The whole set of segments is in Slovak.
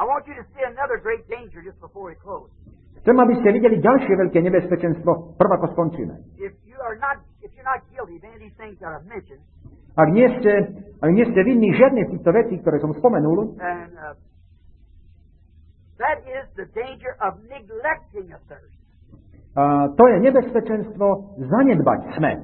I want you to see another great danger just before we close. Chcem, aby ste videli ďalšie veľké nebezpečenstvo, prv ako skončíme. If you're not guilty of any of these things that I've mentioned, Ak nie ste vinní žiadnej z týchto vecí, ktoré som spomenul, and that is the danger of neglecting a thirst. to je nebezpečenstvo zanedbať smet.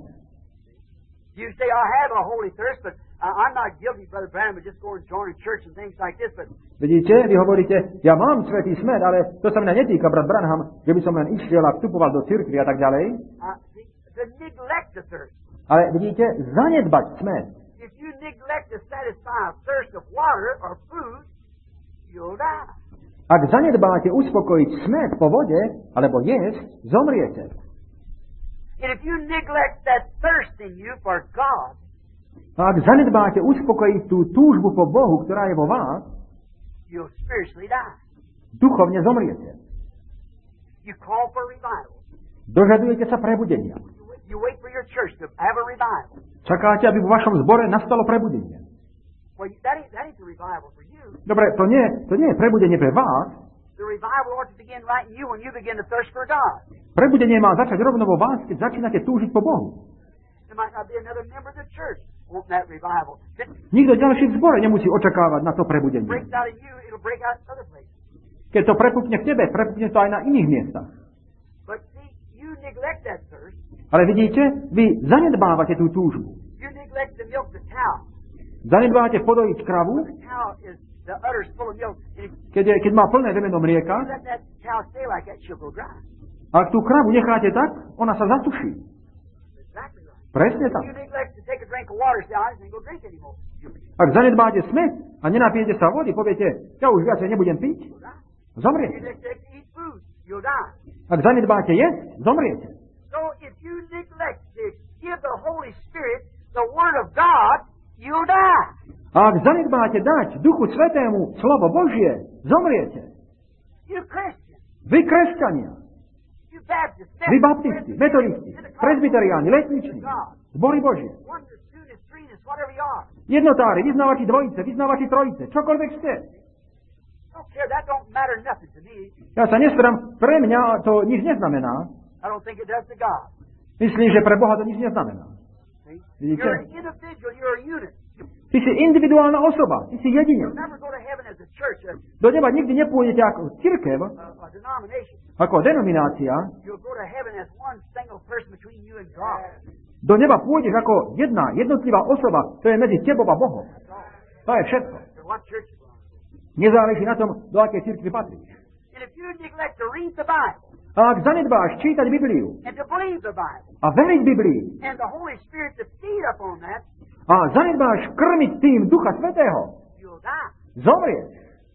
You say, I have a holy thirst, but I'm not guilty, Brother Branham, of just going and joining church and things like this. But Vidíte, vy hovoríte, ja mám svätý smet, ale to sa mňa netýka, brat Branham, že by som len išiel a vstupoval do cirkvi a tak ďalej. to neglect the thirst. Ale vidíte, zanedbať smet. If you neglect to satisfy a thirst of water or food, you'll die. Ak zanedbáte uspokojiť smet po vode, alebo jesť, zomriete. And if you neglect that thirst in you for God, A ak zanedbáte uspokojiť tú túžbu po Bohu, ktorá je vo vás, you'll spiritually die. duchovne zomriete. You call for revival. Dožadujete sa prebudenia. You wait for your church to have a revival. Čakáte, aby vo vašom zbore nastalo prebudenie. Well, that ain't the revival for you. Dobre, to nie je prebudenie pre vás. The revival ought to begin right in you when you begin to thirst for God. Prebudenie má začať rovno vo vás, keď začínate túžiť po Bohu. There might not be another member of the church wanting that revival. If it Nikto ďalší v zbore nemusí očakávať na to prebudenie. breaks out of you, it'll break out in other places. Keď to prepukne v tebe, prepukne to aj na iných miestach. But see, you neglect that thirst. Ale vidíte, vy zanedbávate tú túžbu. You neglect to milk the cow. Zanedbávate podojiť kravu, The cow is the udder's full of milk. And if keď má plné vemeno you mlieka. let that cow stay like that, she'll go dry. A ak tú kravu necháte tak, ona sa zasuší. Exactly right. Presne If tak. you neglect to take a drink of water, say, I just ain't gonna drink anymore. You'll be Ak zanedbáte smet a nenapijete sa vody, poviete, ja už viacej nebudem piť, dry. If you zomriete. neglect to eat food, you'll die. Ak zanedbáte jesť, zomriete. So if you neglect to give the Holy Spirit the Word of God, you'll die. A ak zanedbáte dať Duchu Svätému slovo Božie, zomriete. You Christian, Vy kresťania, you Baptists, vy baptisti, metodisti, presbyteriáni, letniční, zbory Božie, oneness, two-ness, three-ness, whatever you are. jednotári, vyznávači dvojice, vyznávači trojice, čokoľvek ste. I don't care, that don't matter nothing to me. Ja sa nestarám, pre mňa to nič neznamená. I don't think it does to God. Myslím, že pre Boha to nič neznamená. See? Vidíte? You're an individual, you're a unit. Ty si individuálna osoba, ty si jedinec. You'll never go to heaven as a church, Do neba nikdy nepôjdete ako cirkev, a denomination. ako denominácia. You'll go to heaven as one single person between you and God. Do neba pôjdeš ako jedna jednotlivá osoba, to je medzi tebou a Bohom. To je všetko. So what church you belong to. Nezáleží na tom, do akej cirkvi patríš. And if you neglect to read the Bible A ak zanedbáš čítať Bibliu and to believe the Bible a veriť Biblii and the Holy Spirit to feed upon that, a zanedbáš krmiť tým Ducha Svätého, you'll die. zomrieš.